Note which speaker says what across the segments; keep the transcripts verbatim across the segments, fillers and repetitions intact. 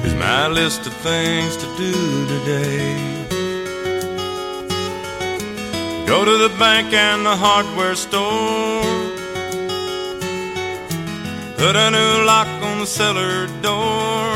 Speaker 1: is my list of things to do today. Go to the bank and the hardware store, put a new lock on the cellar door.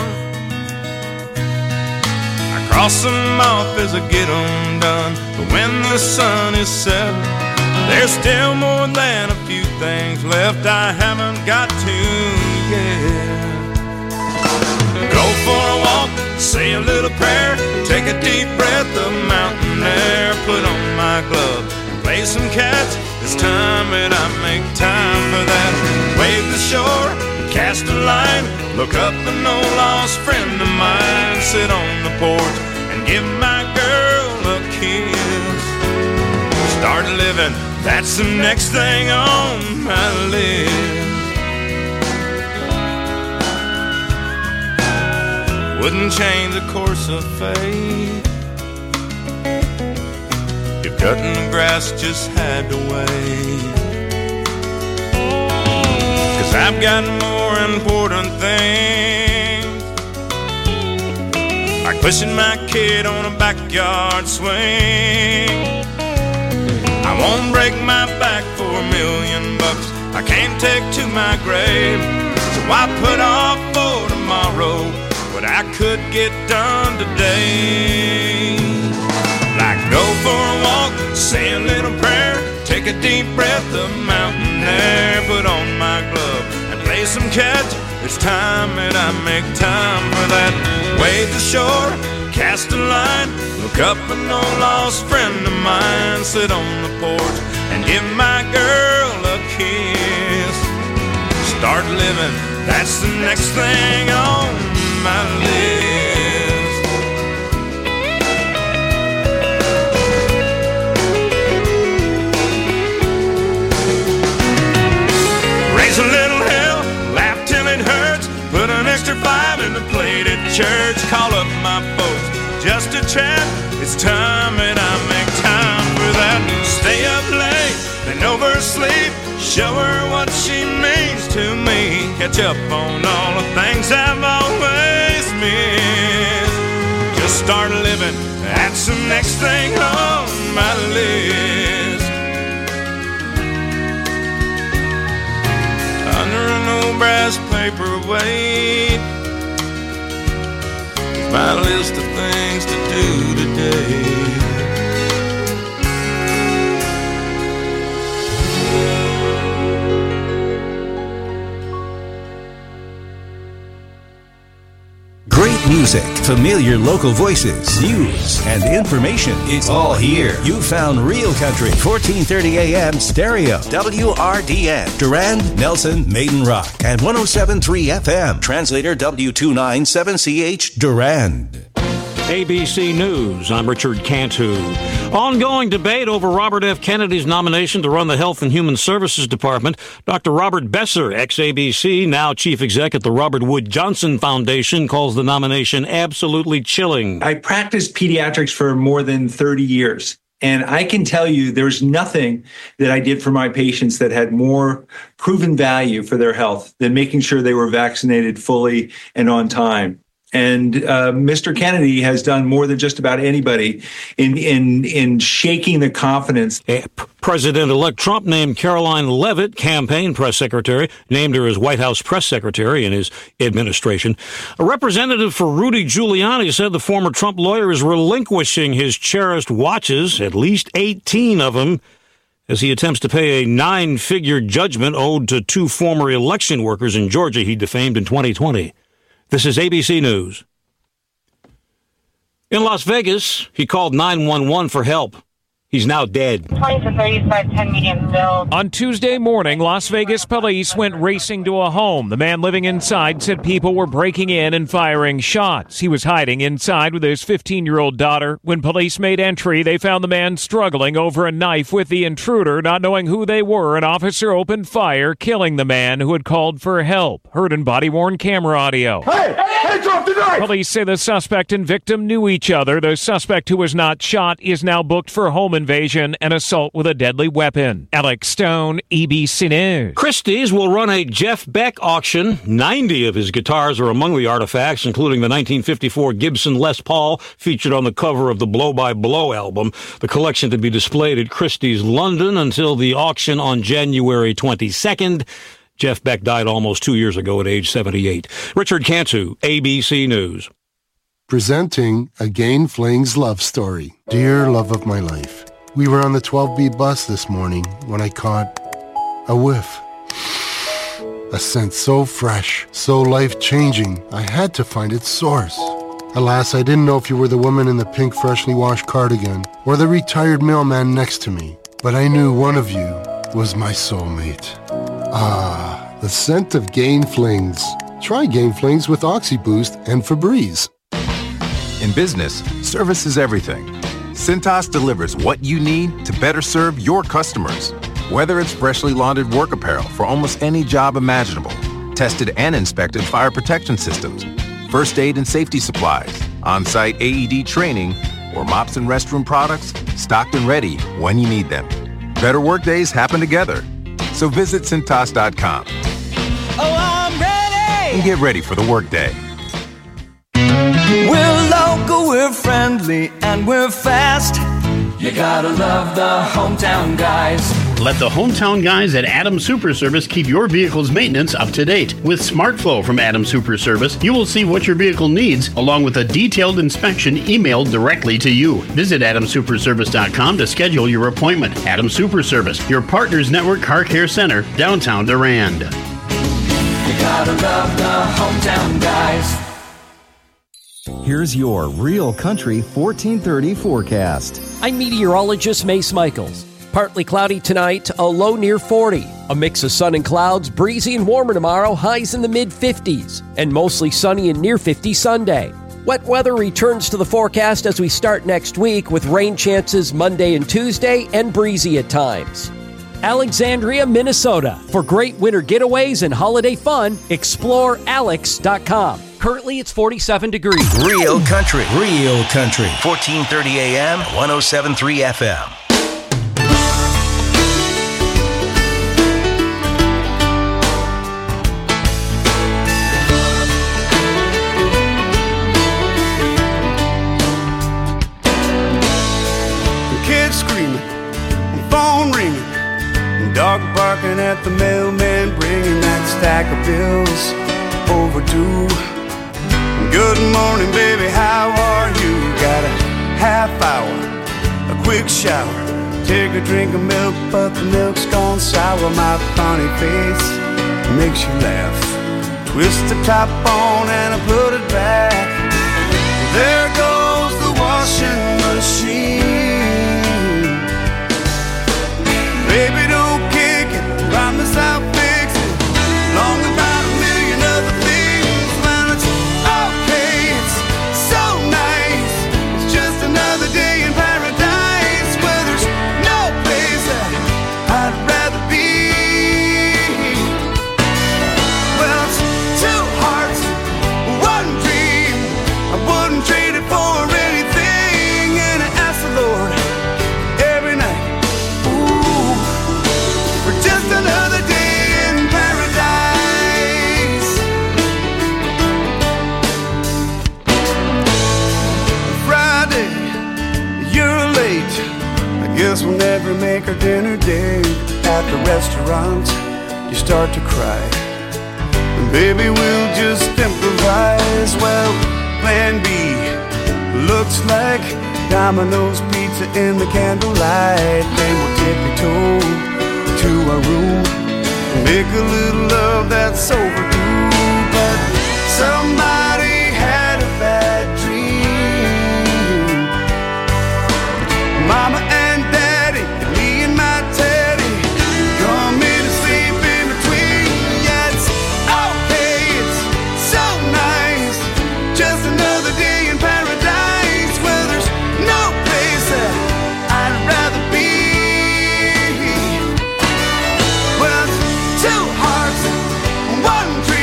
Speaker 1: I cross them off as I get them done, but when the sun is set, there's still more than a few things left I haven't got to yet. Go for a walk, say a little prayer, take a deep breath of mountain air, put on my glove, play some catch. It's time that I make time for that. Wave the shore, cast a line, look up an old lost friend of mine, sit on the porch and give my girl a kiss. Start living, that's the next thing on my list. Wouldn't change the course of fate if cutting the grass just had to wait. 'Cause I've got more important things, like pushing my kid on a backyard swing. I won't break my back for a million bucks I can't take to my grave. So I put off for tomorrow what I could get done today. Like go for a walk, say a little prayer, take a deep breath of mountain air, put on my glove and play some catch. It's time that I make time for that. Wade the shore, cast a line, look up an old lost friend of mine, sit on the porch and give my girl a kiss. Start living, that's the next thing on my list. Raise a little hell, laugh till it hurts, put an extra five in the plate at church, call up my folks just to chat. It's time that I make time for that. Stay up late, then oversleep, show her what she means to me, catch up on all the things I've always missed. Just start living, that's the next thing on my list. Under an old brass paperweight, my list of things to do today.
Speaker 2: Great music, familiar local voices, news, and information. It's all here. You found Real Country, fourteen thirty A M stereo, W R D N, Durand, Nelson, Maiden Rock, and one oh seven point three F M. Translator W two ninety-seven C H, Durand.
Speaker 3: A B C News, I'm Richard Cantu. Ongoing debate over Robert F. Kennedy's nomination to run the Health and Human Services Department. Doctor Robert Besser, ex-A B C, now chief exec at the Robert Wood Johnson Foundation, calls the nomination absolutely chilling.
Speaker 4: I practiced pediatrics for more than thirty years. And I can tell you there's nothing that I did for my patients that had more proven value for their health than making sure they were vaccinated fully and on time. And uh, Mister Kennedy has done more than just about anybody in in in shaking the confidence.
Speaker 3: President-elect Trump named Caroline Leavitt campaign press secretary, named her as White House press secretary in his administration. A representative for Rudy Giuliani said the former Trump lawyer is relinquishing his cherished watches, at least eighteen of them, as he attempts to pay a nine-figure judgment owed to two former election workers in Georgia he defamed in twenty twenty. This is A B C News. In Las Vegas, he called nine one one for help. He's now dead.
Speaker 5: twenty to thirty-five, ten medium build.
Speaker 6: On Tuesday morning, Las Vegas police went racing to a home. The man living inside said people were breaking in and firing shots. He was hiding inside with his fifteen-year-old daughter. When police made entry, they found the man struggling over a knife with the intruder. Not knowing who they were, an officer opened fire, killing the man who had called for help. Heard in body-worn camera audio.
Speaker 7: Hey! Hey! Hands off the knife!
Speaker 6: Police say the suspect and victim knew each other. The suspect, who was not shot, is now booked for home invasion and assault with a deadly weapon. Alex Stone, A B C News.
Speaker 3: Christie's will run a Jeff Beck auction. ninety of his guitars are among the artifacts, including the nineteen fifty-four Gibson Les Paul, featured on the cover of the Blow by Blow album. The collection to be displayed at Christie's London until the auction on January twenty-second. Jeff Beck died almost two years ago at age seventy-eight. Richard Cantu, A B C News.
Speaker 8: Presenting Again Fling's love story. Dear love of my life, we were on the twelve B bus this morning when I caught a whiff. A scent so fresh, so life-changing, I had to find its source. Alas, I didn't know if you were the woman in the pink freshly washed cardigan or the retired mailman next to me, but I knew one of you was my soulmate. Ah, the scent of Gain Flings. Try Gain Flings with OxyBoost and Febreze.
Speaker 9: In business, service is everything. Cintas delivers what you need to better serve your customers. Whether it's freshly laundered work apparel for almost any job imaginable, tested and inspected fire protection systems, first aid and safety supplies, on-site A E D training, or mops and restroom products, stocked and ready when you need them. Better work days happen together. So visit Cintas dot com.
Speaker 10: Oh, I'm ready!
Speaker 9: And get ready for the workday.
Speaker 10: We're local, we're friendly, and we're fast. You gotta love the hometown guys.
Speaker 11: Let the hometown guys at Adams Super Service keep your vehicle's maintenance up to date. With SmartFlow from Adams Super Service, you will see what your vehicle needs, along with a detailed inspection emailed directly to you. Visit Adams Super Service dot com to schedule your appointment. Adams Super Service, your Partners Network Car Care Center, downtown Durand.
Speaker 10: You gotta love the hometown guys.
Speaker 12: Here's your Real Country fourteen thirty forecast.
Speaker 13: I'm meteorologist Mace Michaels. Partly cloudy tonight, a low near forty. A mix of sun and clouds, breezy and warmer tomorrow, highs in the mid-fifties. And mostly sunny and near fifty Sunday. Wet weather returns to the forecast as we start next week with rain chances Monday and Tuesday and breezy at times. Alexandria, Minnesota. For great winter getaways and holiday fun, explore alex dot com. Currently, it's forty-seven degrees.
Speaker 2: Real Country. Real Country. fourteen thirty A M, one oh seven point three F M.
Speaker 1: Kids screaming, phone ringing, dog barking at the mailman, bringing that stack of bills overdue. Good morning, baby, how are you? Got a half hour, a quick shower, take a drink of milk, but the milk's gone sour. My funny face makes you laugh. Twist the top on and I put it back. There goes the washing machine. Baby, don't kick it, promise I'll fix it. Long about a million other things, man, it's okay, it's so nice. It's just another day in paradise where there's no place that I'd rather be. Well, it's two hearts, one dream. I wouldn't trade it for anything, and I ask the Lord every night, ooh, for just another day in paradise. Friday, you're late. I guess we'll never make our dinner date. At the restaurant, you start to cry. And baby, we'll just improvise. Well, plan B looks like Domino's pizza in the candlelight. Then we'll tippy-toe to our room, make a little love that's overdue. But somebody had a bad dream. Mama and Daddy, and me and my Teddy, come in and sleep in between. Yeah, it's okay, it's so nice. Just another day in paradise where there's no place that I'd rather be. Well, it's two hearts, one dream.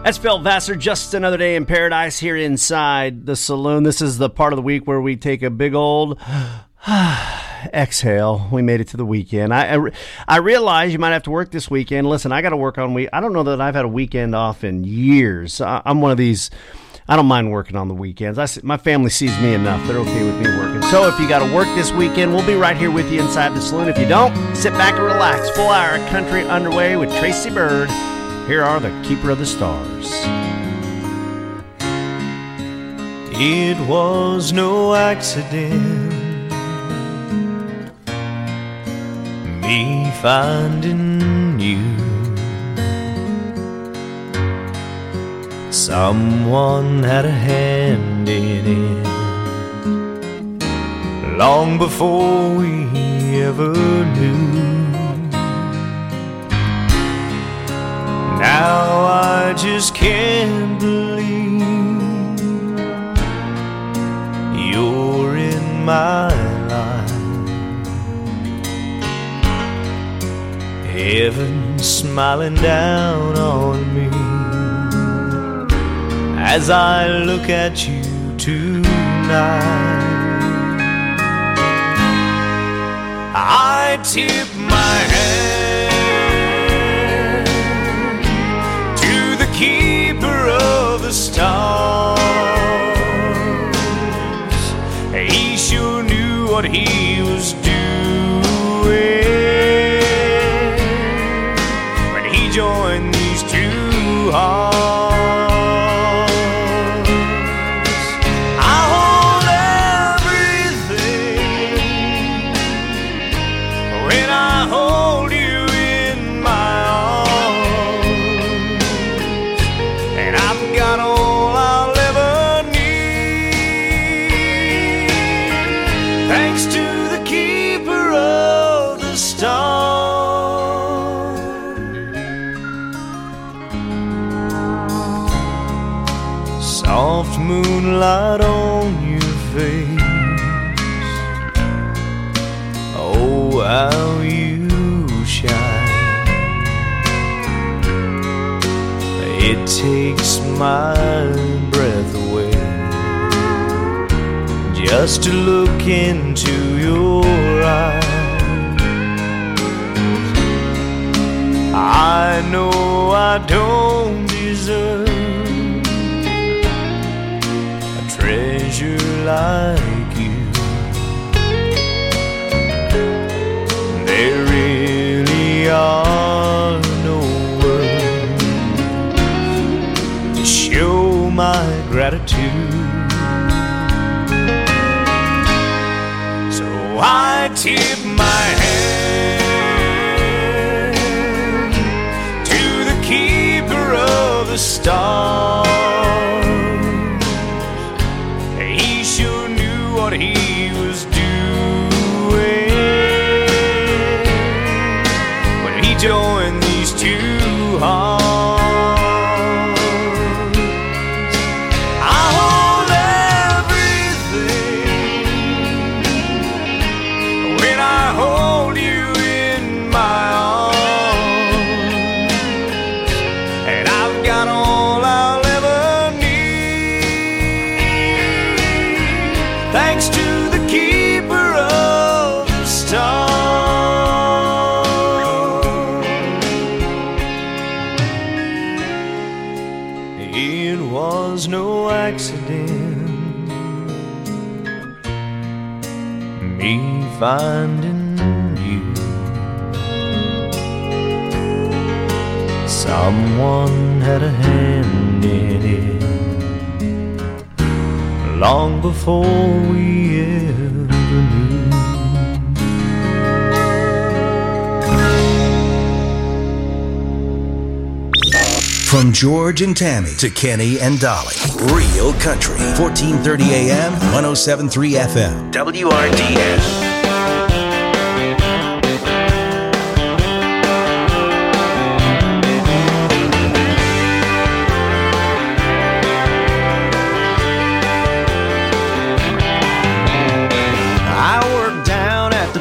Speaker 7: That's Phil Vassar, Just Another Day in Paradise here inside the saloon. This is the part of the week where we take a big old exhale. We made it to the weekend. I, I, I realize you might have to work this weekend. Listen, I got to work on week. I don't know that I've had a weekend off in years. I, I'm one of these, I don't mind working on the weekends. I, my family sees me enough. They're okay with me working. So if you got to work this weekend, we'll be right here with you inside the saloon. If you don't, sit back and relax. Full hour of country underway with Tracy Byrd. Here are the Keeper of the Stars.
Speaker 10: It was no accident, me finding you. Someone had a hand in it long before we ever knew. Now I just can't believe you're in my life. Heaven smiling down on me as I look at you tonight. I tip my hand Keeper of the stars. He sure knew what he was doing when he joined these two hearts. I hold everything when I hold you in my arms, and I've got all I'll ever need, thanks to the Keeper of the Stars. Soft moonlight on your face, oh how you shine. It takes my breath away just to look into your eyes. I know I don't deserve a treasure like you. There really are no words to show my gratitude. So I tip my hand to the Keeper of the Stars. He sure knew what he was doing when he joined these two hearts. Finding you, someone had a hand in it long before we ever knew.
Speaker 2: From George and Tammy to Kenny and Dolly, Real Country, fourteen thirty A M, one oh seven point three F M, W R D N.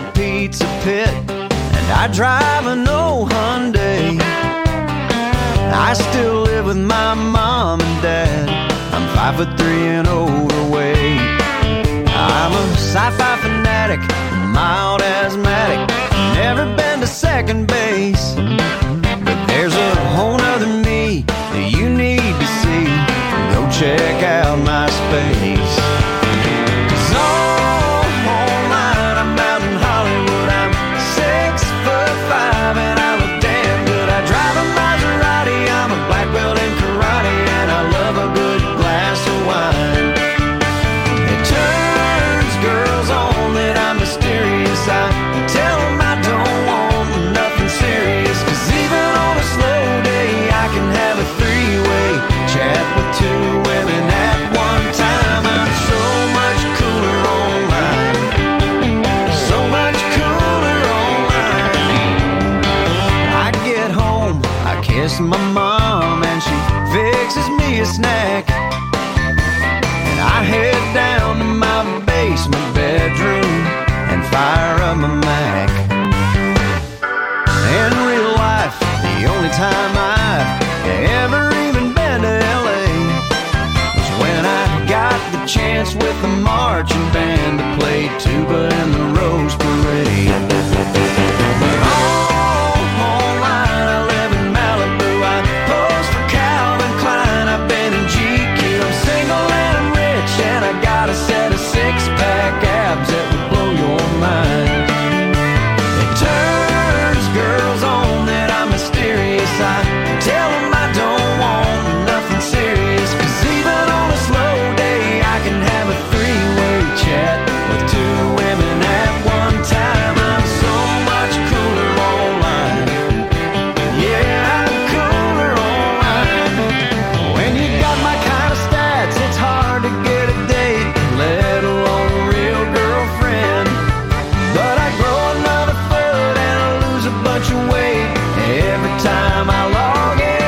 Speaker 10: I drive an old Hyundai. I still live with my mom and dad. I'm five foot three and overweight. I'm a sci-fi fanatic, mild asthmatic. Never been to second base, but there's a whole nother me that you need to see. Go check out my space. 'Cause all online I'm out in Hollywood. I'm six foot five and I look damn good. I drive a Maserati, I'm a black belt in karate, and I love a good glass of wine. It turns girls on that I'm mysterious. I tell them I don't want nothing serious. 'Cause even on a slow day I can have a three-way chat with two women at one time. I'm so much cooler online. So much cooler online. I get home, I kiss my mom, and she fixes me a snack. And I head down to my basement bedroom and fire up my Mac. In real life, the only time I've ever even been to L A was when I got the chance with the marching band to play tuba in the Rose Parade. But all online, I live in Malibu. I pose for Calvin Klein. I've been in G Q. I'm single and I'm rich, and I got a set of six-pack abs that would blow your mind. It turns girls on that I'm mysterious. I tell them I don't want nothing serious. 'Cause even on a slow day I can have a three-way chat with two women at one time. I'm so much cooler online. Yeah, I'm cooler online. When you got my kind of stats, it's hard to get a date, let alone a real girlfriend. But I grow another foot and I lose a bunch of weight every time I log in.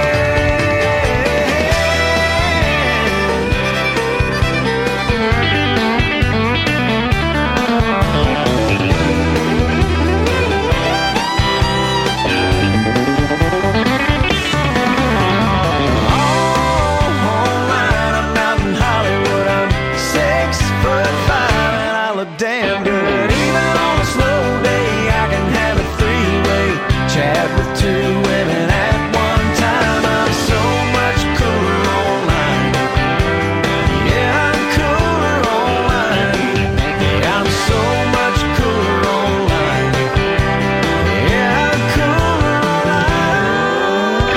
Speaker 10: Online, I'm out in Hollywood. I'm six foot five and I look damn good. Even on a slow day, I can have a three-way chat with two women at one time. I'm so much cooler online. Yeah, I'm cooler online. Yeah, I'm so much cooler online. Yeah, I'm cooler online.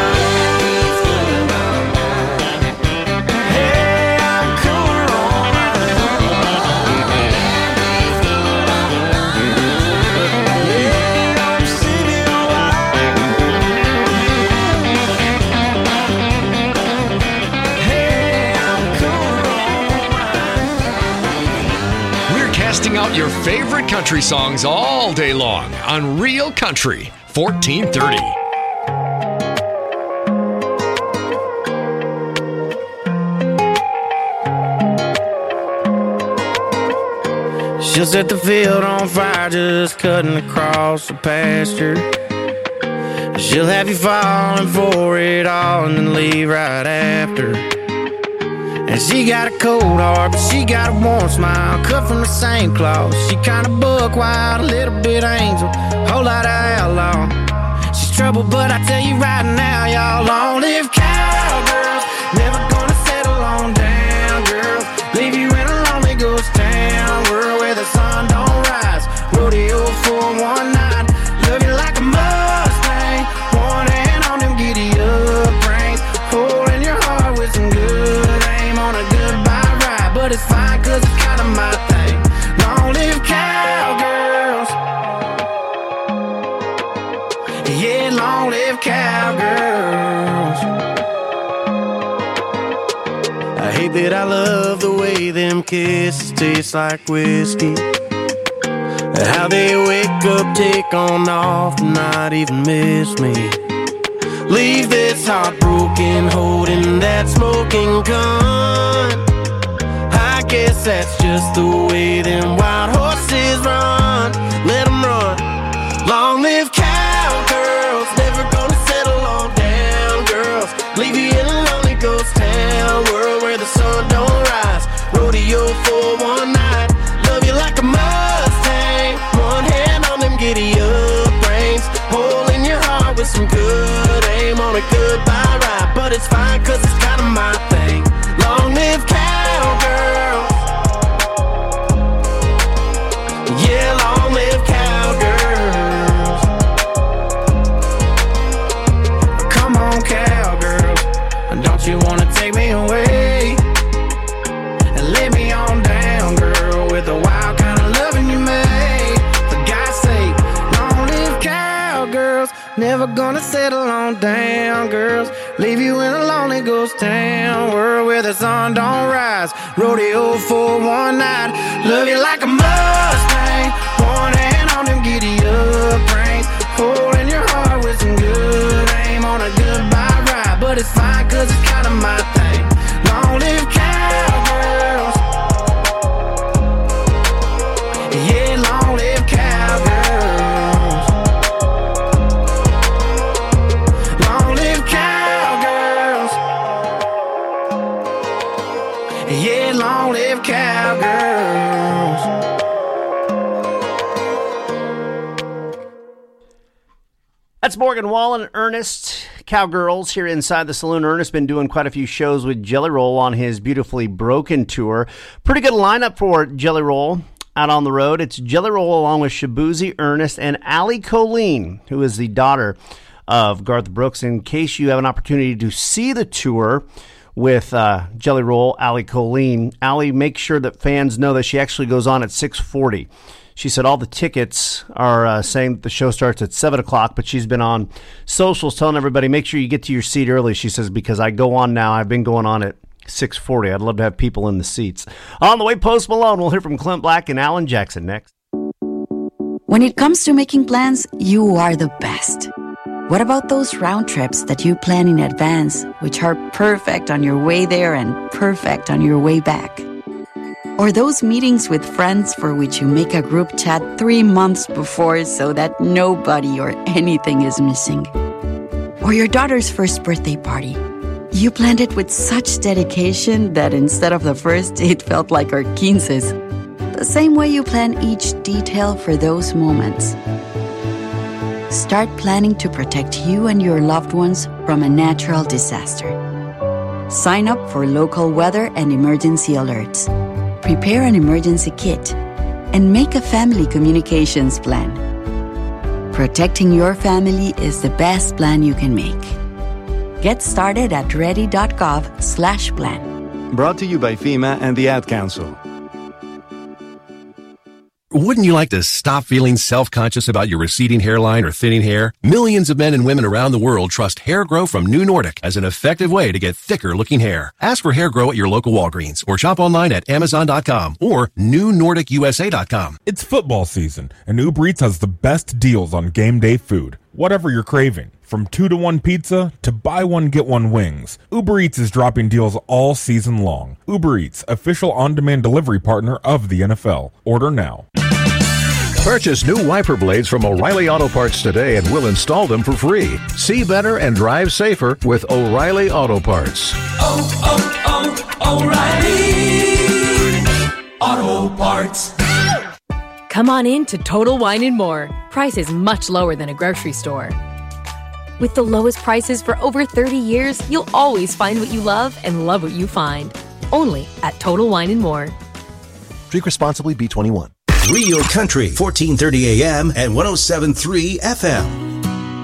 Speaker 10: Hey, I'm cooler online. Yeah, I'm city online. Hey, I'm cooler online.
Speaker 14: We're casting out your favorite country songs all day long on Real Country fourteen thirty.
Speaker 15: She'll set the field on fire just cutting across the pasture. She'll have you falling for it all and then leave right after. And she got a cold heart, but she got a warm smile, cut from the same cloth. She kinda buck wild, a little bit angel, whole lot of outlaw. She's trouble, but I tell you right now, y'all, long live cowgirls. Never gonna settle on down, girls. Leave you in a lonely ghost town, world where the sun don't rise. Rodeo for one night, love you like a Mustang. One hand on them giddy up reins, holding your heart with some good aim on a goodbye ride. But it's fine, 'cause it's kinda my thing. Long live cowgirls. Yeah, long live cowgirls. I hate that I love the way them kisses taste like whiskey. How they wake up, take on off, and not even miss me. Leave this heart broken, holding that smoking gun. I guess that's just the way them wild horses run. Let them run. Long live cowgirls, never gonna settle on down, girl. one night. Love you like a Mustang. One hand on them giddy up reins. Hole in your heart with some good aim on a goodbye ride. But it's fine cause it's kind of my thing. Long live cowgirls. Yeah, long live cowgirls. Come on, cowgirls. Don't you wanna take me away and lay me on down, girl, with the wild kind of loving you made? For God's sake, long live cowgirls. Never gonna settle on down, girls. Leave you in a lonely ghost town, world where the sun don't rise. Rodeo for one night. Love you like a Mustang. One hand on them giddy up reins. Hole in your heart with some good aim on a goodbye ride. But it's fine cause it's kind of my thing. Long live cowgirls. Yeah, long live cowgirls. Long live cowgirls. Yeah, long live cowgirls.
Speaker 7: That's Morgan Wallen and Ernest, Cowgirls, here inside the saloon. Ernest been doing quite a few shows with Jelly Roll on his Beautifully Broken tour. Pretty good lineup for Jelly Roll out on the road. It's Jelly Roll along with Shabuzi, Ernest, and Allie Colleen, who is the daughter of Garth Brooks. In case you have an opportunity to see the tour with uh, Jelly Roll, Allie Colleen, Allie makes sure that fans know that she actually goes on at six forty. She said all the tickets are uh, saying that the show starts at seven o'clock, but she's been on socials telling everybody, make sure you get to your seat early, she says, because I go on now. I've been going on at six forty. I'd love to have people in the seats. On the way, Post Malone. We'll hear from Clint Black and Alan Jackson next.
Speaker 16: When it comes to making plans, you are the best. What about those round trips that you plan in advance, which are perfect on your way there and perfect on your way back? Or those meetings with friends for which you make a group chat three months before so that nobody or anything is missing. Or your daughter's first birthday party. You planned it with such dedication that instead of the first, it felt like our quinces. The same way you plan each detail for those moments. Start planning to protect you and your loved ones from a natural disaster. Sign up for local weather and emergency alerts. Prepare an emergency kit, and make a family communications plan. Protecting your family is the best plan you can make. Get started at ready.gov slash plan.
Speaker 17: Brought to you by FEMA and the Ad Council.
Speaker 18: Wouldn't you like to stop feeling self-conscious about your receding hairline or thinning hair? Millions of men and women around the world trust Hair Grow from New Nordic as an effective way to get thicker-looking hair. Ask for Hair Grow at your local Walgreens or shop online at amazon dot com or new nordic u s a dot com.
Speaker 19: It's football season, and Uber Eats has the best deals on game day food. Whatever you're craving, from two to one pizza to buy one get one wings, Uber Eats is dropping deals all season long. Uber Eats, official on-demand delivery partner of the N F L. Order now.
Speaker 20: Purchase new wiper blades from O'Reilly Auto Parts today and we'll install them for free. See better and drive safer with O'Reilly Auto Parts.
Speaker 21: Oh, oh, oh, O'Reilly Auto Parts.
Speaker 22: Come on in to Total Wine and More. Prices much lower than a grocery store. With the lowest prices for over thirty years, you'll always find what you love and love what you find. Only at Total Wine and More.
Speaker 23: Drink responsibly, B twenty-one.
Speaker 2: Real Country, fourteen thirty A M and one oh seven point three F M.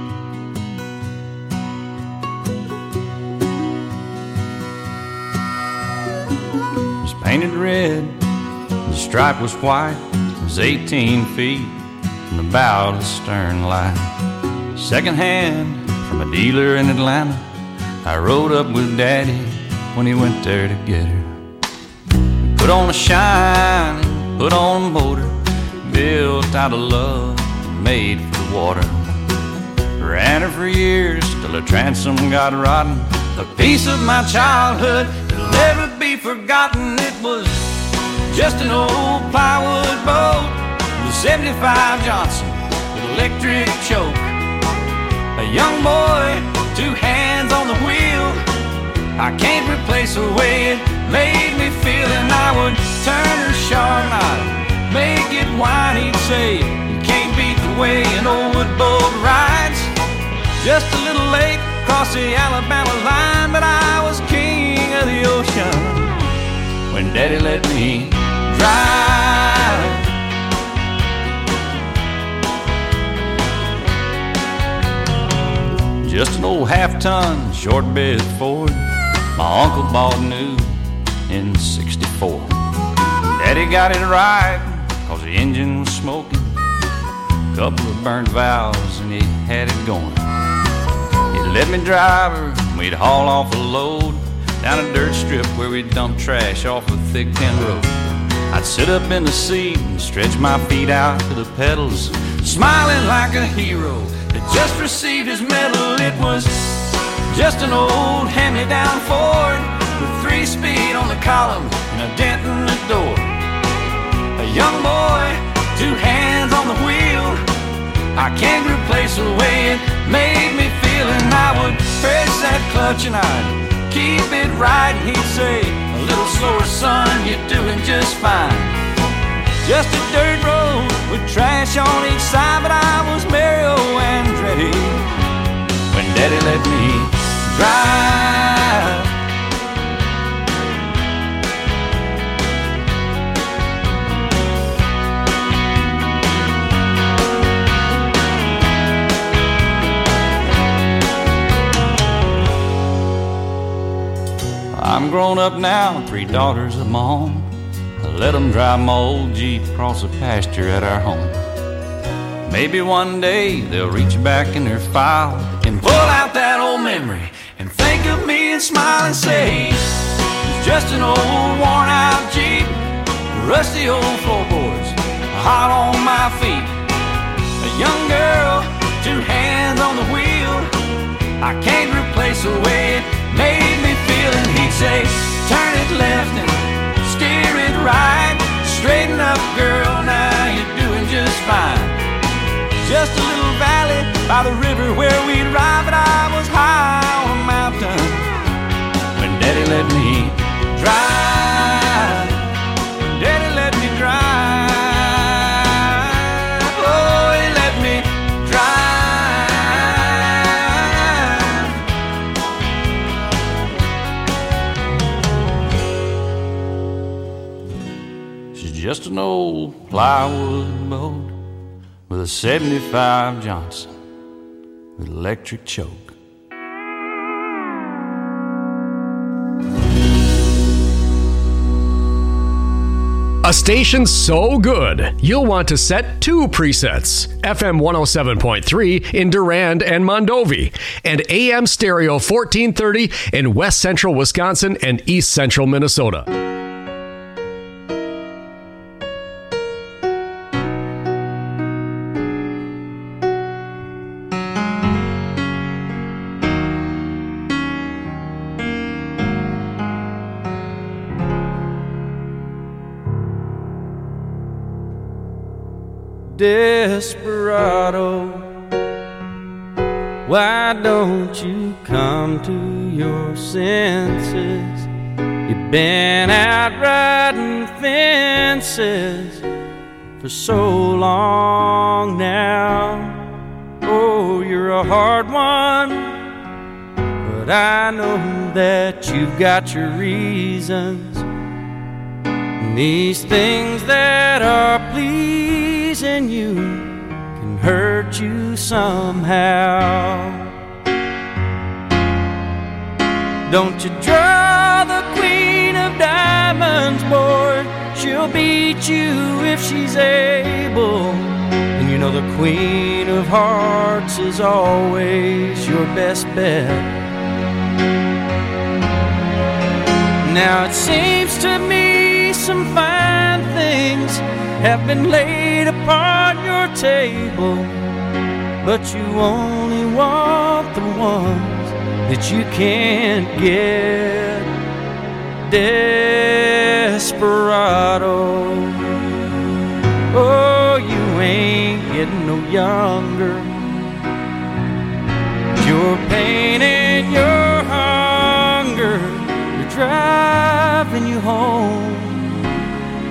Speaker 24: It was painted red, the stripe was white, it was eighteen feet from the bow to the stern light. Second hand from a dealer in Atlanta, I rode up with Daddy when he went there to get her. We put on a shine, put on a motor, built out of love, made for the water. Ran her for years till her transom got rotten. A piece of my childhood that'll never be forgotten. It was just an old plywood boat with a seventy-five Johnson with electric choke. A young boy, two hands on the wheel. I can't replace the way it made me feel, and I would Turner Sharp Night, make it wine, he'd say. You can't beat the way an old wood boat rides. Just a little late across the Alabama line, but I was king of the ocean when Daddy let me drive. Just an old half-ton short bed Ford my uncle bought new in sixty-four. Daddy got it right, cause the engine was smoking, couple of burnt valves and he had it going. He'd let me drive her and we'd haul off a load down a dirt strip where we'd dump trash off a thick tin road. I'd sit up in the seat and stretch my feet out to the pedals, smiling like a hero that just received his medal. It was just an old hand-me-down Ford with three speed on the column and a dent in the door. A young boy, two hands on the wheel. I can't replace the way it made me feel. And I would press that clutch and I'd keep it right. And he'd say, a little slower, son, you're doing just fine. Just a dirt road with trash on each side, but I was Mario Andretti when Daddy let me drive. I'm grown up now, three daughters of my own. I let them drive my old Jeep across the pasture at our home. Maybe one day they'll reach back in their file and pull out that old memory and think of me and smile and say, it's just an old worn out Jeep, rusty old floorboards, hot on my feet. A young girl, two hands on the wheel. I can't replace the way it made me feel. And he'd say, turn it left and steer it right. Straighten up, girl, now you're doing just fine. Just a little valley by the river where we'd ride, but I was high on a mountain when Daddy let me drive. Daddy let me drive. Oh, he let me drive. She's just an old plywood boat with a seventy-five Johnson with electric choke.
Speaker 14: A station so good, you'll want to set two presets. F M one oh seven point three in Durand and Mondovi, and A M Stereo fourteen thirty in West Central Wisconsin and East Central Minnesota.
Speaker 15: Desperado, why don't you come to your senses? You've been out riding fences for so long now. Oh, you're a hard one, but I know that you've got your reasons. And these things that are pleasing you can hurt you somehow. Don't you draw the queen of diamonds, boy. She'll beat you if she's able. And you know the queen of hearts is always your best bet. Now it seems to me some fine things have been laid upon your table, but you only want the ones that you can't get. Desperado, oh, you ain't getting no younger. Your pain and your hunger, you're driving you home.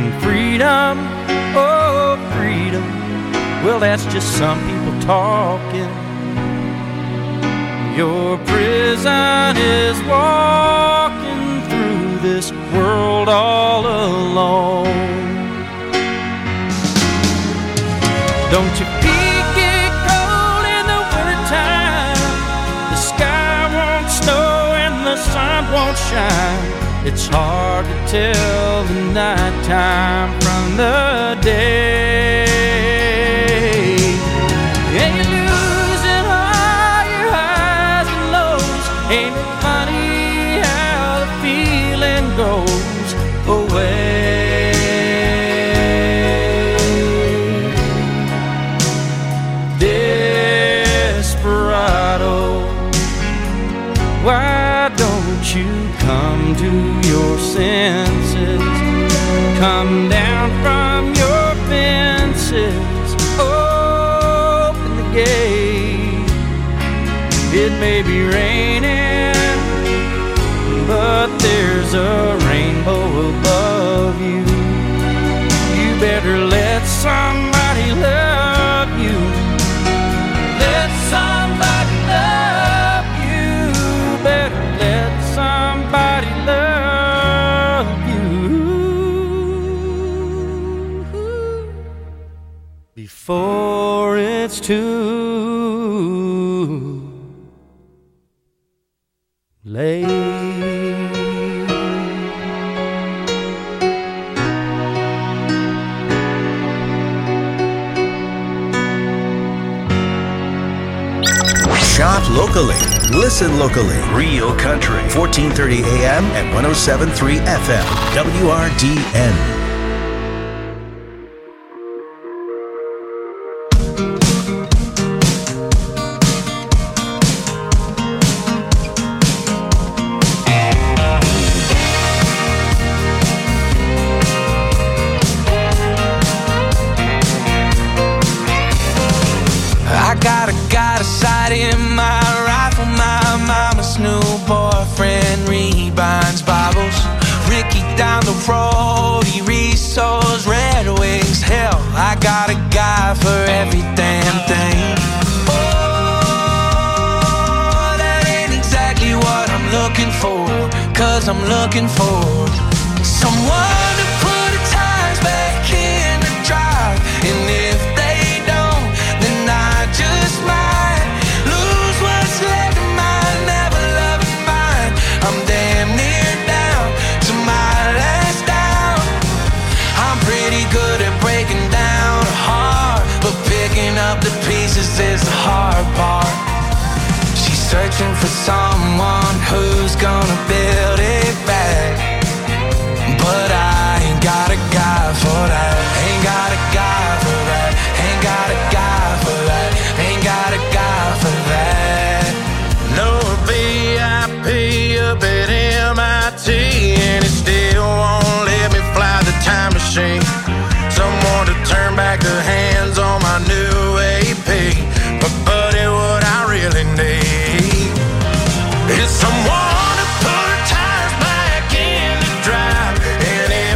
Speaker 10: and freedom, oh freedom, well that's just some people talking. Your prison is walking through this world all alone. Don't your feet get cold in the wintertime? The sky won't snow and the sun won't shine. It's hard to tell the nighttime from the day. And you're losing all your highs and lows. Ain't it funny how the feeling goes away? Desperado, why don't you come to your senses? Come down from your fences. Open the gate. It may be raining, but there's a rainbow above you. You better let somebody love you. Let somebody love you. Better let somebody love you before it's too late.
Speaker 2: Shop locally. Listen locally. Real Country. fourteen thirty A M and one oh seven point three F M. W R D N.
Speaker 10: I got a got a sight in my rifle. My mama's new boyfriend rebinds Bibles. Ricky down the road, he resows Red Wings. Hell, I got a guy for every damn thing. Oh, that ain't exactly what I'm looking for. Cause I'm looking for someone to put the tires back in the drive. And if they don't, then I just might lose what's left of my never loving mind. I'm damn near down to my last down. I'm pretty good at breaking down a heart, but picking up the pieces is the hard part. She's searching for someone who's gonna build it back. But I ain't got a guy for that. Ain't got a guy for that. Ain't got a guy for that. Ain't got a guy for that. No V I P up at M I T, and it still won't let me fly the time machine. Someone to turn back the hands on my new A P. But buddy, what I really need is someone to put tires back in the drive. And if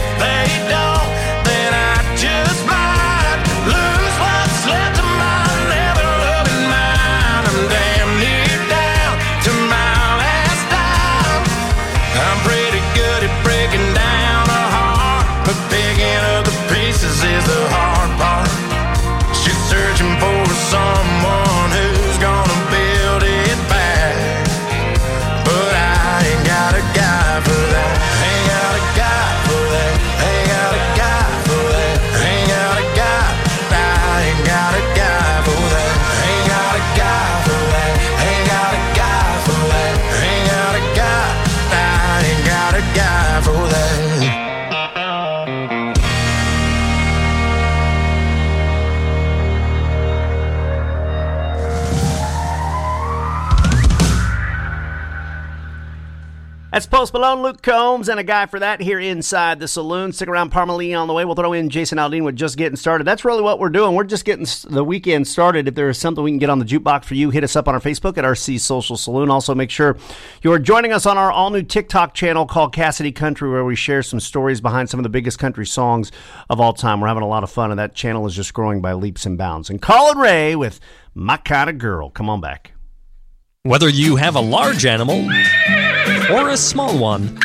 Speaker 7: That's Post Malone, Luke Combs, and a guy for that here inside the saloon. Stick around, Parmalee on the way. We'll throw in Jason Aldean with Just Getting Started. That's really what we're doing. We're just getting the weekend started. If there is something we can get on the jukebox for you, hit us up on our Facebook at R C Social Saloon. Also, make sure you're joining us on our all-new TikTok channel called Cassidy Country, where we share some stories behind some of the biggest country songs of all time. We're having a lot of fun, and that channel is just growing by leaps and bounds. And Colin Ray with My Kind of Girl. Come on back.
Speaker 3: Whether you have a large animal or a small one,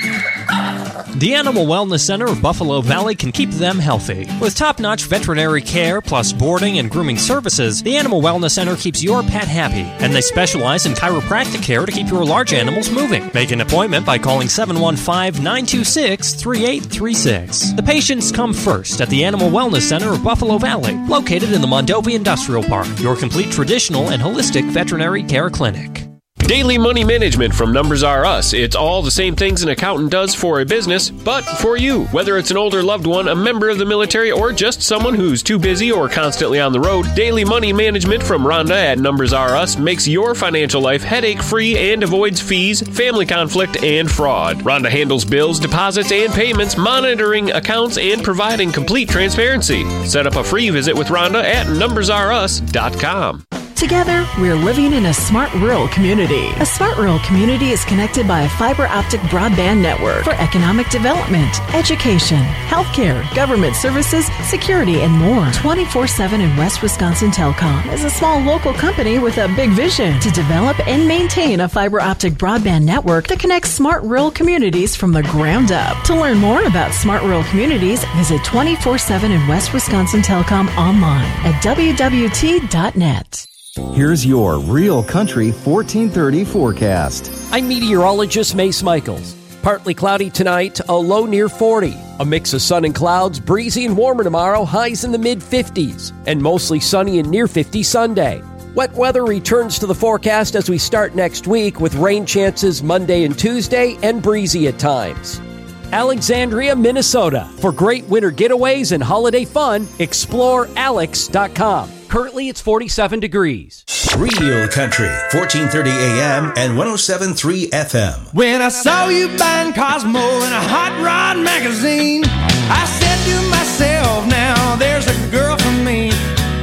Speaker 3: the Animal Wellness Center of Buffalo Valley can keep them healthy. With top-notch veterinary care plus boarding and grooming services, the Animal Wellness Center keeps your pet happy, and they specialize in chiropractic care to keep your large animals moving. Make an appointment by calling seven one five, nine two six, three eight three six. The patients come first at the Animal Wellness Center of Buffalo Valley, located in the Mondovi Industrial Park, your complete traditional and holistic veterinary care clinic.
Speaker 4: Daily money management from Numbers R Us. It's all the same things an accountant does for a business, but for you. Whether it's an older loved one, a member of the military, or just someone who's too busy or constantly on the road, daily money management from Rhonda at Numbers R Us makes your financial life headache-free and avoids fees, family conflict, and fraud. Rhonda handles bills, deposits, and payments, monitoring accounts, and providing complete transparency. Set up a free visit with Rhonda at numbers r us dot com.
Speaker 5: Together, we're living in a smart rural community. A smart rural community is connected by a fiber optic broadband network for economic development, education, healthcare, government services, security, and more. twenty-four seven in West Wisconsin Telecom is a small local company with a big vision to develop and maintain a fiber optic broadband network that connects smart rural communities from the ground up. To learn more about smart rural communities, visit twenty-four seven in West Wisconsin Telecom online at w w t dot net.
Speaker 12: Here's your Real Country fourteen thirty forecast.
Speaker 13: I'm meteorologist Mace Michaels. Partly cloudy tonight, a low near forty. A mix of sun and clouds, breezy and warmer tomorrow, highs in the mid fifties. And mostly sunny and near fifty Sunday. Wet weather returns to the forecast as we start next week with rain chances Monday and Tuesday and breezy at times. Alexandria, Minnesota. For great winter getaways and holiday fun, explore alex dot com. Currently, it's forty-seven degrees.
Speaker 2: Real Country, fourteen thirty A M and one oh seven point three F M.
Speaker 10: When I saw you buying Cosmo in a hot rod magazine, I said to myself, now there's a girl for me.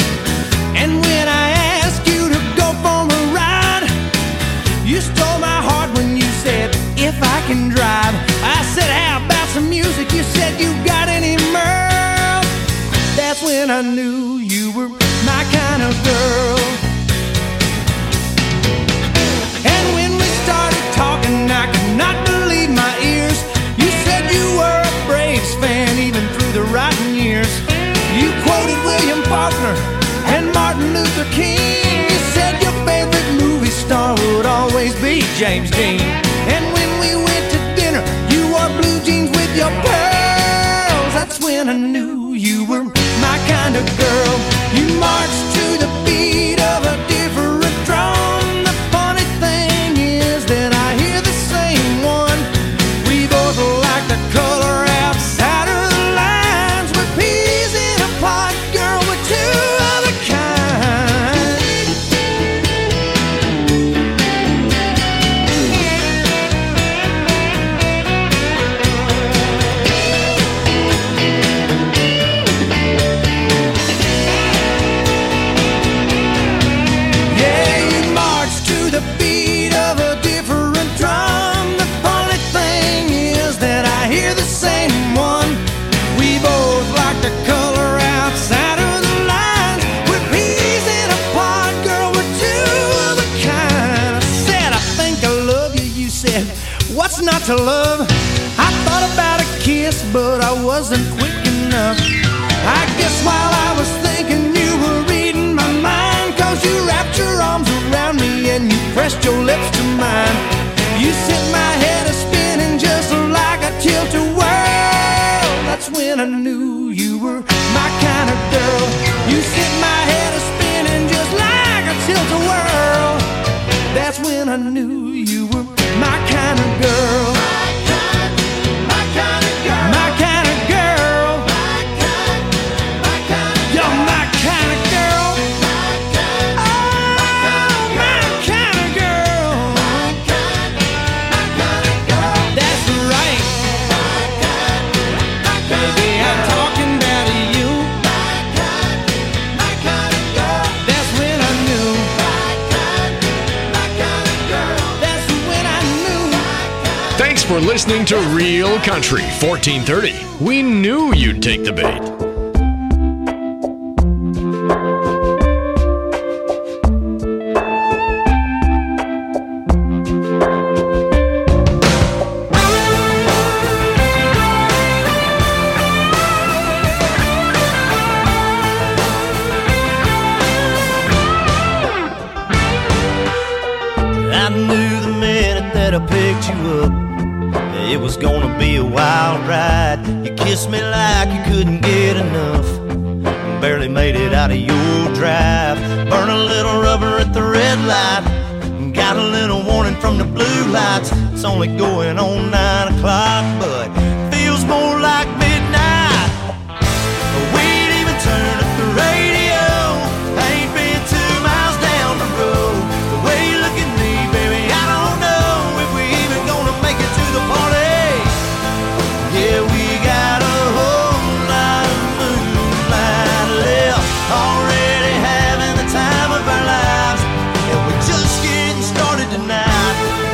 Speaker 10: And when I asked you to go for a ride, you stole my heart when you said, if I can drive. I said, how about some music? You said, you got any mirth? That's when I knew you were my kind of girl. And when we started talking, I could not believe my ears. You said you were a Braves fan even through the rotten years. You quoted William Faulkner and Martin Luther King. You said your favorite movie star would always be James Dean. And when we went to dinner, you wore blue jeans with your pearls. That's when I knew you were my kind of girl. You marched to the beat of a different drum. The funny thing is that I hear the same one. We both like the color outside of the lines. We're peas in a pod, girl, we're two of a kind. What's not to love? I thought about a kiss, but I wasn't quick enough. I guess while I was thinking you were reading my mind, cause you wrapped your arms around me and you pressed your lips to mine. You sent my head a-spinning just like a tilt-a-whirl. That's when I knew you were my kind of girl. You sent my head a-spinning just like a tilt-a-whirl. That's when I knew you were my kind of girl. My kind, my kind of girl. My kind of girl. My kind, my kind of girl. You're my kind of girl. My kind, oh, my kind of girl. My kind, my kind of girl.
Speaker 14: for listening to Real Country fourteen thirty. We knew you'd take the bait.
Speaker 15: I knew the minute that I picked you up, it was gonna be a wild ride. You kissed me like you couldn't get enough, barely made it out of your drive. Burn a little rubber at the red light, got a little warning from the blue lights. It's only going on nine o'clock, but feels more like midnight. We ain't even turned up the radio, ain't been two miles down the road. The way you look at me, baby, I don't know if we even gonna make it to the party. Yeah, we got a whole lot of moonlight left, already having the time of our lives, and we're just getting started tonight.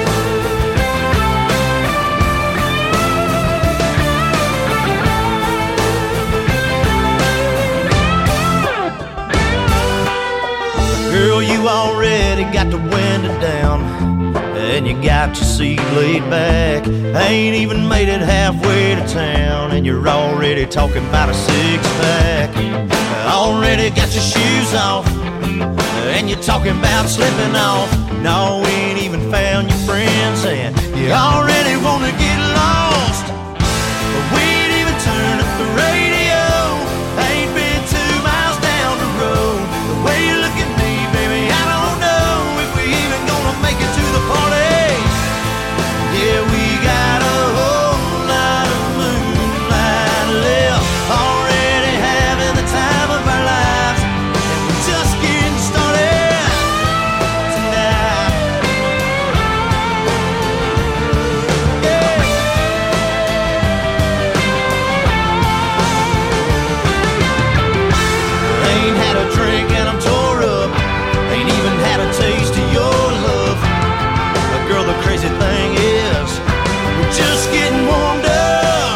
Speaker 15: Girl, you already got the window down, and you got your seat laid back. Ain't even made it halfway to town, and you're already talking about a six-pack. Already got your shoes off, and you're talking about slipping off. No, we ain't even found your friends, and you already wanna get lost. We ain't even turned up the radio, ain't been two miles down the road. The way you look at me, baby, I don't know if we even gonna make it to the party. Yeah, we got a whole lot of moonlight left, already having the time of our lives, and we're just getting started tonight. Ain't had a drink and I'm tore up, ain't even had a taste of your love. But girl, the crazy thing is, we're just getting warmed up.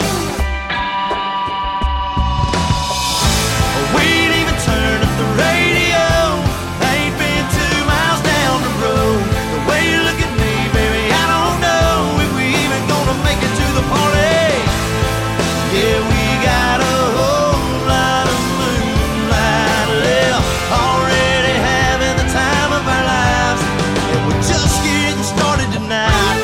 Speaker 15: We ain't even turned up the radio, ain't been two miles down the road. The way you look at me, baby, I don't know if we even gonna make it to the party. Yeah, we got a whole lot of moonlight left, already having the time of our lives, and we're just getting started tonight.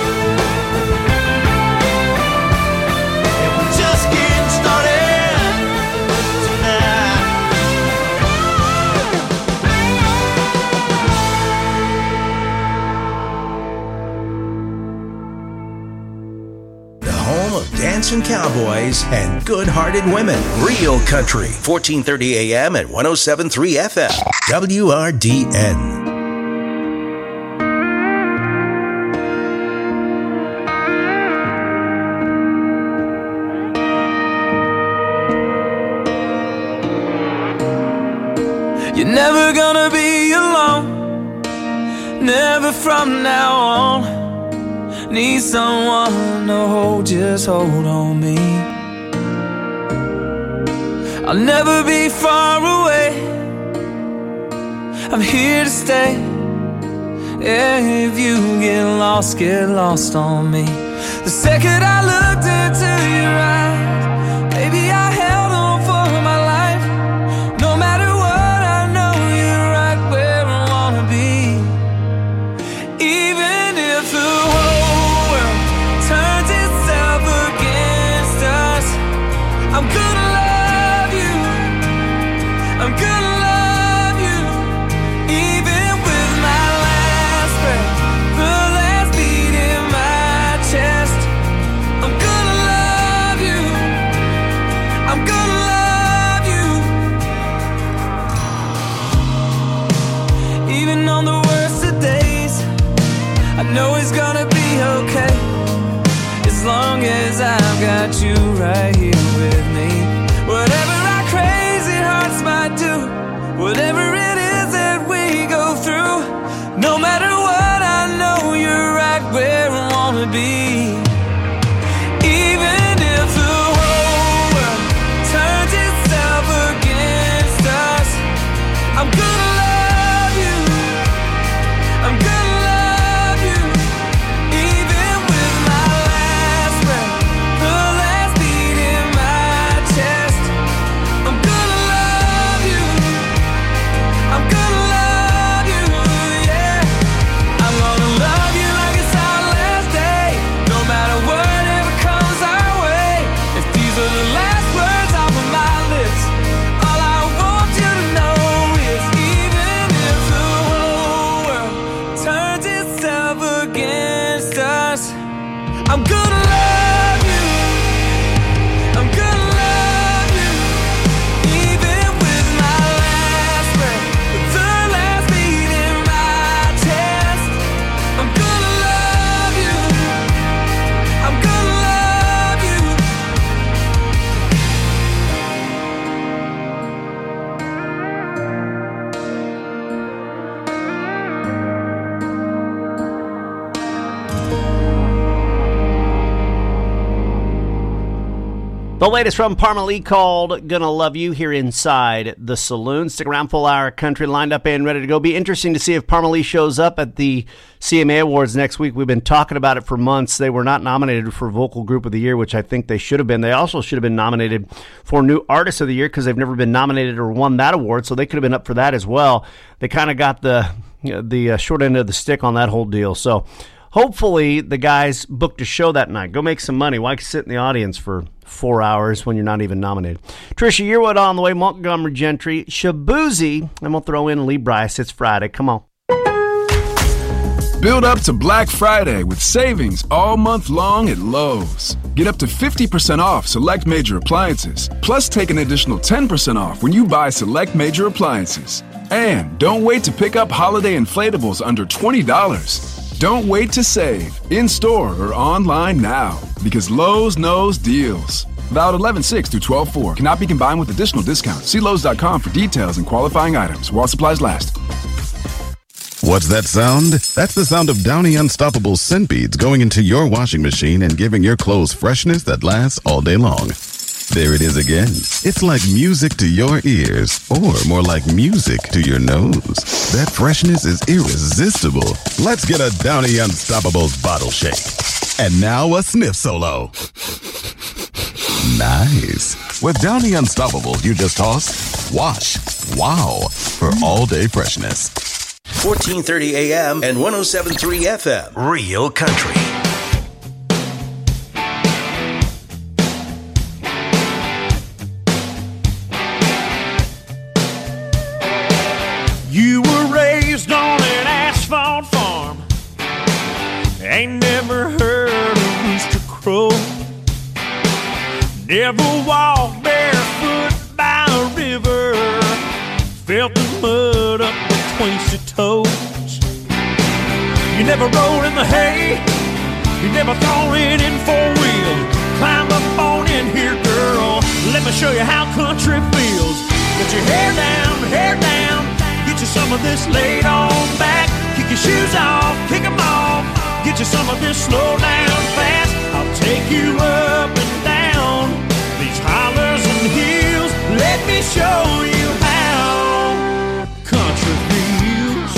Speaker 15: And we're just getting started tonight.
Speaker 2: The home of dancing cowboys and good-hearted women. Real Country, fourteen thirty A M at one oh seven point three F M. W R D N.
Speaker 6: You're never gonna be alone, never from now on. Need someone to hold, just hold on me. I'll never be far away, I'm here to stay. Yeah, if you get lost, get lost on me. The second I looked into your eyes, baby, I held on for my life. No matter what, I know you're right where I wanna be. Even if the whole world turns itself against us, I'm gonna love you, I'm gonna love you. Even with my last breath, the last beat in my chest, I'm gonna love you.
Speaker 7: The latest from Parma Lee called Gonna Love You here inside the saloon. Stick around, full hour country lined up and ready to go. Be interesting to see if Parma Lee shows up at the C M A Awards next week. We've been talking about it for months. They were not nominated for Vocal Group of the Year, which I think they should have been. They also should have been nominated for New Artist of the Year because they've never been nominated or won that award, so they could have been up for that as well. They kind of got the, you know, the uh, short end of the stick on that whole deal. So hopefully the guys booked a show that night. Go make some money. Why sit in the audience for four hours when you're not even nominated? Trisha Yearwood on the way, Montgomery Gentry, Shabuzi, and we'll throw in Lee Bryce. It's Friday. Come on.
Speaker 1: Build up to Black Friday with savings all month long at Lowe's. Get up to fifty percent off select major appliances, plus take an additional ten percent off when you buy select major appliances. And don't wait to pick up holiday inflatables under twenty dollars. Don't wait to save, in-store or online now, because Lowe's knows deals. Valid eleven six through twelve four. Cannot be combined with additional discounts. See Lowe's dot com for details and qualifying items while supplies last.
Speaker 8: What's that sound? That's the sound of Downy Unstoppable scent beads going into your washing machine and giving your clothes freshness that lasts all day long. There it is again. It's like music to your ears, or more like music to your nose. That freshness is irresistible. Let's get a Downy Unstoppables bottle shake. And now a sniff solo. Nice. With Downy Unstoppables, you just toss, wash, wow, for all day freshness.
Speaker 2: fourteen thirty A M and one oh seven point three F M. Real Country.
Speaker 9: You were raised on an asphalt farm. Ain't never heard a rooster crow. Never walked barefoot by a river. Felt the mud up between your toes. You never rolled in the hay. You never thrown it in four-wheel. Climb up on in here, girl. Let me show you how country feels. Get your hair down, hair down. Get you some of this laid on back. Kick your shoes off, kick them off. Get you some of this slow down fast. I'll take you up and down these hollers and hills. Let me show you how country feels.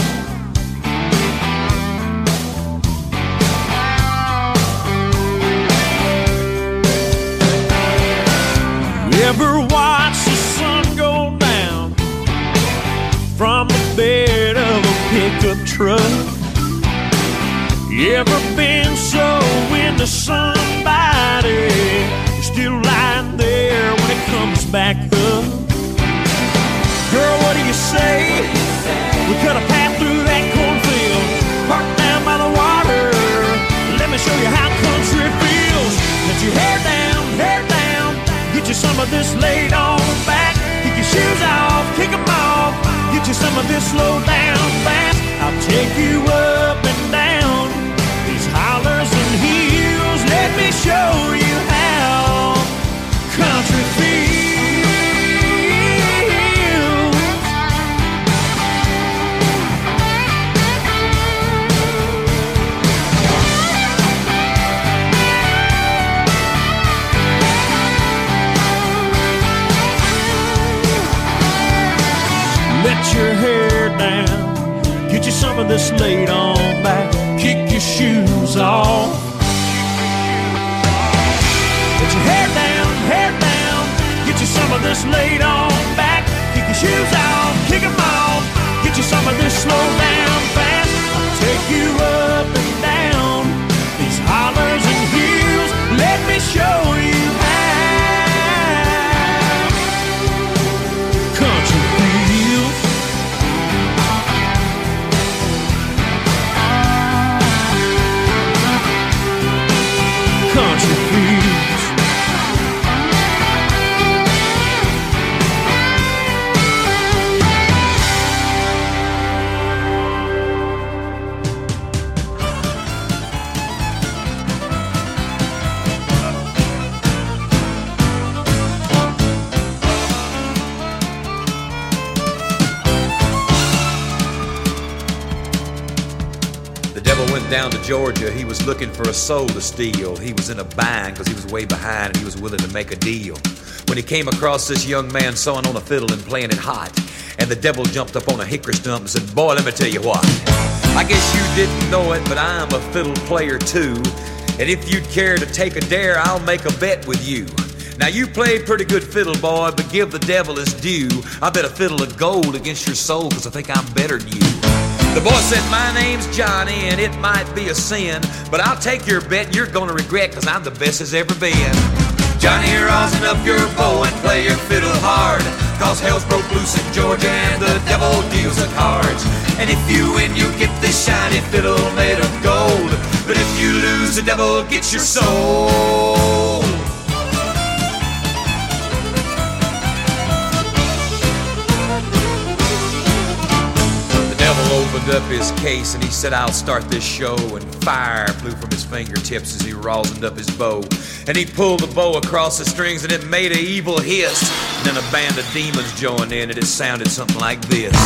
Speaker 9: You ever watch the sun go down from the bed of a pickup truck? You ever been so into somebody still lying there when it comes back up? Girl, what do you say? We cut a path through that cornfield, parked down by the water. Let me show you how country feels. Let your hair down, hair down. Get you some of this laid on back. Kick your shoes off, kick them off. Get you some of this slow down fast. I'll take you up and down these hollers and hills. Let me show you how country feels. Let your hair down. Get you some of this laid on back. Kick your shoes off. Get your hair down, hair down. Get you some of this laid on back. Kick your shoes off, kick them off. Get you some of this slow down fast. I'll take you up and down these hollers and hills. Let me show you how country feels. Country feels.
Speaker 11: down to Georgia. He was looking for a soul to steal. He was in a bind because he was way behind and he was willing to make a deal. When he came across this young man sawing on a fiddle and playing it hot, and the devil jumped up on a hickory stump and said, "Boy, let me tell you what. I guess you didn't know it, but I'm a fiddle player too. And if you'd care to take a dare, I'll make a bet with you. Now you played pretty good fiddle, boy, but give the devil his due. I bet a fiddle of gold against your soul, cause I think I'm better than you." The boy said, "My name's Johnny, and it might be a sin, but I'll take your bet and you're gonna regret, cause I'm the best as ever been. Johnny, rosin up your bow and play your fiddle hard, cause hell's broke loose in Georgia and the devil deals the cards. And if you win, you get this shiny fiddle made of gold, but if you lose, the devil gets your soul." The devil opened up his case and he said, "I'll start this show," and fire flew from his fingertips as he rosined up his bow. And he pulled the bow across the strings and it made an evil hiss. And then a band of demons joined in and it sounded something like this.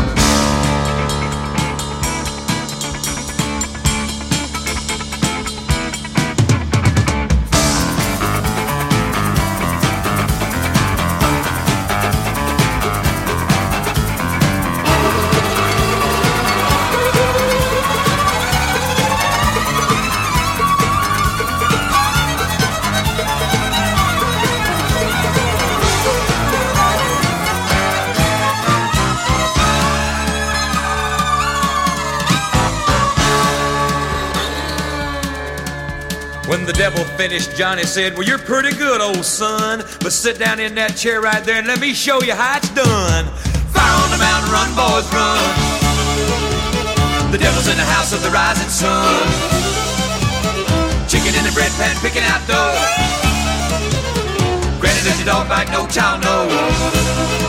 Speaker 11: When the devil finished, Johnny said, "Well, you're pretty good, old son, but sit down in that chair right there and let me show you how it's done. Fire on the mountain, run, boys, run. The devil's in the house of the rising sun. Chicken in the bread pan, picking out dough. Granny, does your dog bite? No child knows."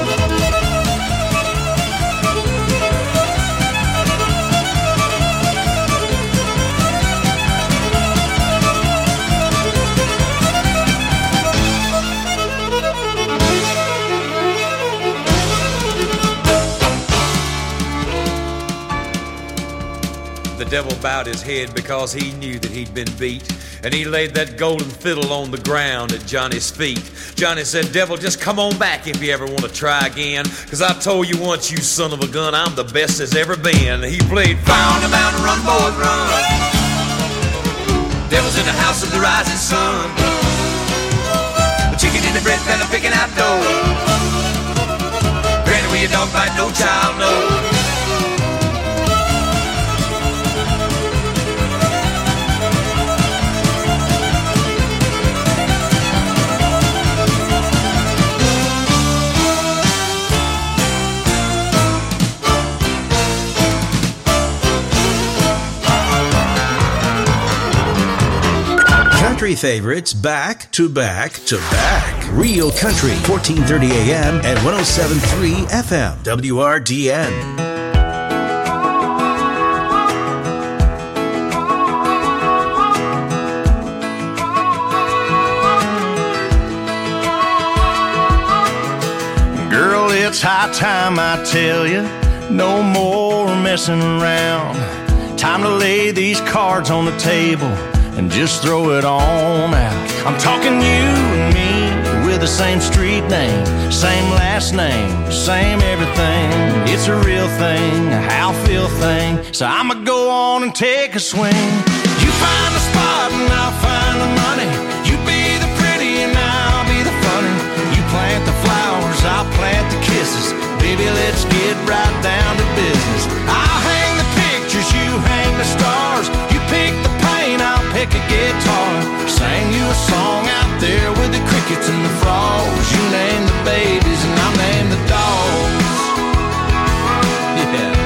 Speaker 11: The devil bowed his head because he knew that he'd been beat, and he laid that golden fiddle on the ground at Johnny's feet. Johnny said, "Devil, just come on back if you ever want to try again, cause I told you once, you son of a gun, I'm the best there's ever been." He played "Fire on the mountain, run, boys, run. Devil's in the house of the rising sun. The chicken in the bread pan, picking out dough. Granny, where your dog bite, no child knows."
Speaker 2: Country favorites back to back to back. Real Country, fourteen thirty A M and one oh seven point three F M, W R D N.
Speaker 15: Girl, it's high time I tell you, no more messing around. Time to lay these cards on the table and just throw it on out. I'm talking you and me with the same street name, same last name, same everything. It's a real thing, a how feel thing. So I'ma go on and take a swing. You find the spot and I'll find the money. You be the pretty and I'll be the funny. You plant the flowers, I'll plant the kisses. Baby, let's get right down to business. I'll hang the pictures, you hang the stars. You pick the paint, I'll pick a guitar. Sang you a song out there with the crickets and the frogs. You name the babies and I'll name the dogs. Yeah.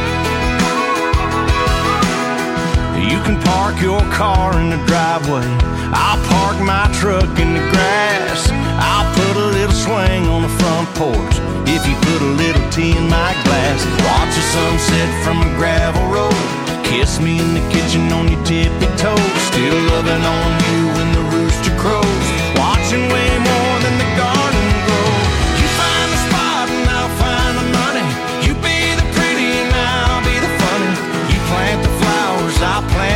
Speaker 15: You can park your car in the driveway. I'll park my truck in the grass. I'll put a little swing on the front porch if you put a little tea in my glass. Watch the sunset from a gravel road. Kiss me in the kitchen on your tippy toes. Still loving on you when the rooster crows. Watching way more than the garden grow. You find the spot and I'll find the money. You be the pretty and I'll be the funny. You plant the flowers, I'll plant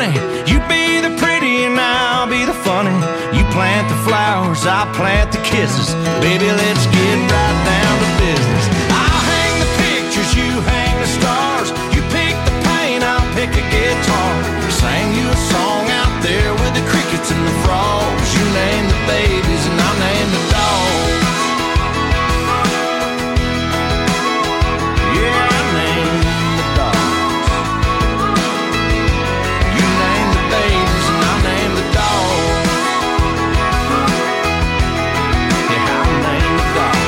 Speaker 10: honey. You be the pretty and I'll be the funny. You plant the flowers, I'll plant the kisses. Baby, let's get right down to business. I'll hang the pictures, you hang the stars. You pick the paint, I'll pick a guitar. Sang you a song out there with the crickets and the frogs. You name the babies and I'll name the dogs. Yeah, I name the dogs. You name the babies and I'll name the dogs. Yeah, I'll name the dogs.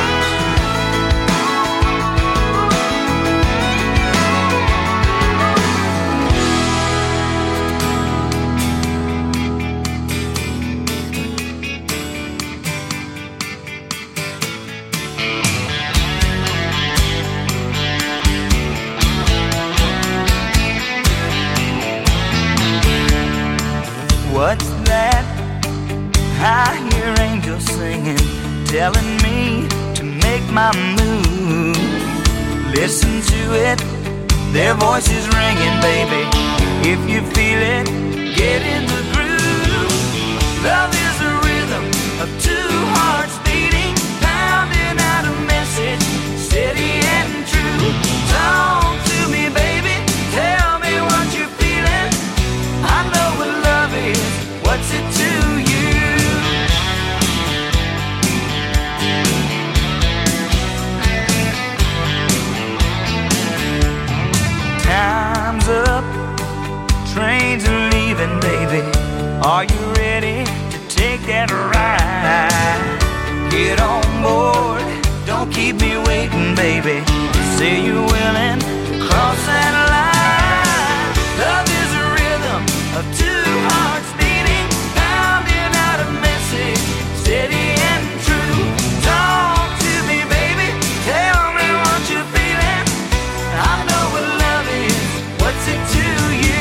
Speaker 16: What's that? I hear angels singing, telling me to make my move. Listen to it, their voices ringing, baby. If you feel it, get in the groove. Love is a rhythm of two hearts beating, pounding out a message, steady and true. Talk to me, baby, tell me what you're feeling. I know what love is, what's it to you? Time's up, trains are leaving, baby. Are you ready to take that ride? Get on board, don't keep me waiting, baby. Say you're willing to cross that line. Love is a rhythm of two hearts beating, pounding out a message, steady and true. Talk to me, baby, tell me what you're feeling. I know what love is, what's it to you?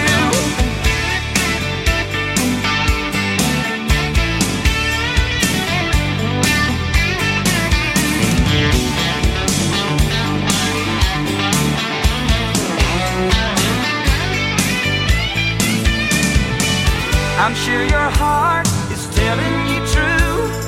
Speaker 16: I'm sure your heart is telling you